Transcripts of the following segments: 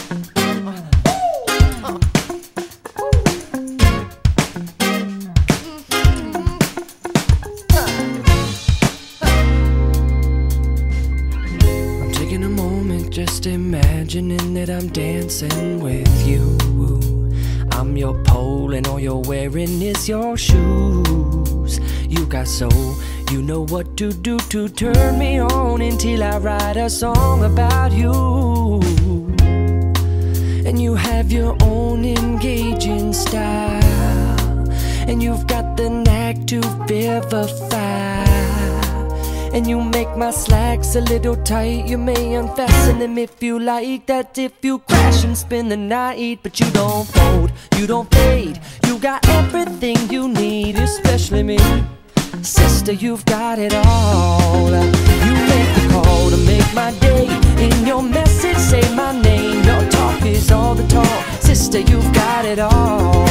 Just imagining that I'm dancing with you. I'm your pole and all you're wearing is your shoes. You got soul, you know what to do to turn me on until I write a song about you. And you have your own engaging style, and you've got the knack to vivify. And you make my slacks a little tight. You may unfasten them if you like. That if you crash and spend the night. But you don't fold, you don't fade. You got everything you need, especially me. Sister, you've got it all. You make the call to make my day. In your message, say my name. Your talk is all the talk. Sister, you've got it all.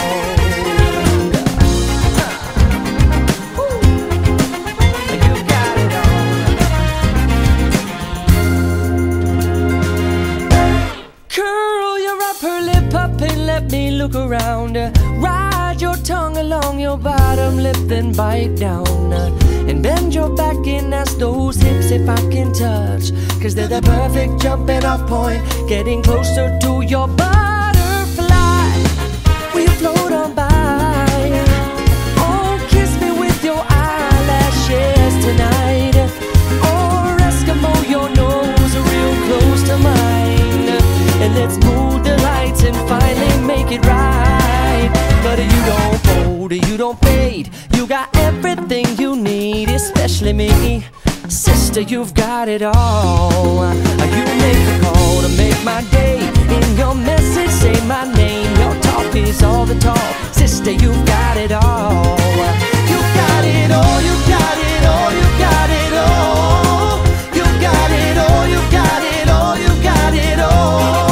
Let me look around. Ride your tongue along your bottom lip, then bite down. And bend your back and ask those hips if I can touch. Cause they're the perfect jumping off point. Getting closer to your butterfly. Will you float on by? Oh, kiss me with your eyelashes tonight. Or Eskimo, your nose real close to mine. And let's move the lights and finally make it right. But you don't fold, you don't fade. You got everything you need, especially me. Sister, you've got it all. You make the call to make my day. In your message, say my name. Your talk is all the talk. Sister, you've got it all. You got it all, you got it all, you got it all. You got it all, you got it all, you got it all.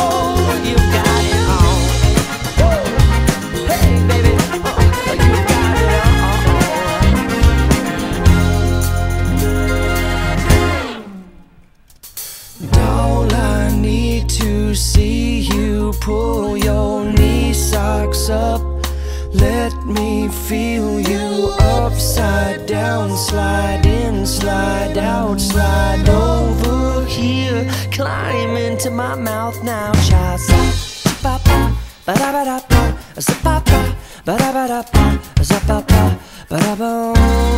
To see you pull your knee socks up. Let me feel you upside down. Slide in, slide out, slide over here. Climb into my mouth now, child. Za-ba-ba, ba-da-ba-da-ba, za-ba-ba, ba-da-ba-da-ba, za-ba-ba, ba-da-ba.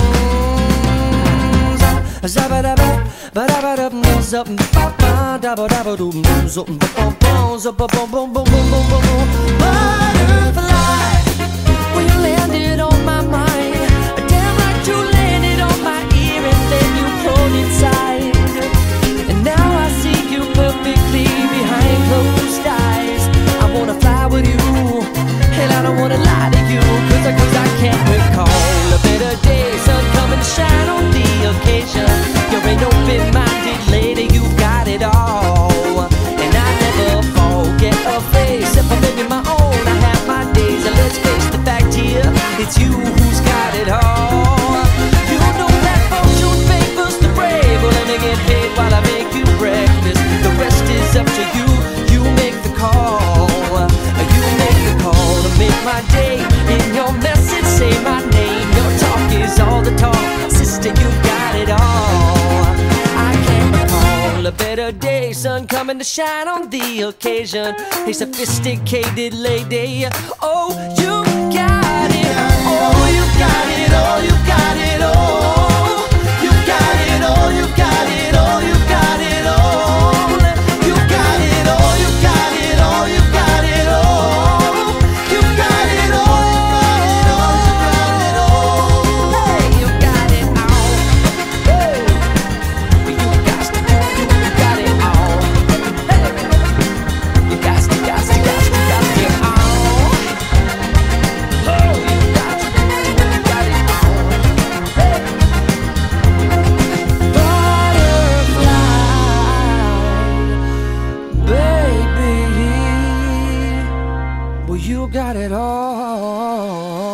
Zabba-dabba, ba-da-ba-dum, zup, ba-ba, dabba-dabba-dum, zup, ba-bum, zup, ba-bum-bum-bum-bum-bum-bum. Butterfly, when you landed on my mind, damn right you landed on my ear and then you pulled inside. And now I see you perfectly behind closed eyes. I wanna fly with you, and I don't wanna lie to you, cause I can't recall a better day. Sun coming to shine on the occasion. You're an open-minded lady, you got it all. And I never forget a face. If I'm living my own, I have my days. And let's face the fact here, it's you who's got it all. You know that fortune favors the brave. Well, let me get paid while I make you breakfast. The rest is up to you, you make the call. You make the call to make my day. In your message, say my name. Your talk is all the talk. Sister, you got it all. I can't recall a better day. Sun coming to shine on the occasion. A sophisticated lady. Oh, you got it. Oh, you got it. Oh, you got it. Oh, you got it. Oh, you got it. Oh, you got it. Oh, you got it. Oh, you got it. Oh, you got it. Oh, you got it. You got it all.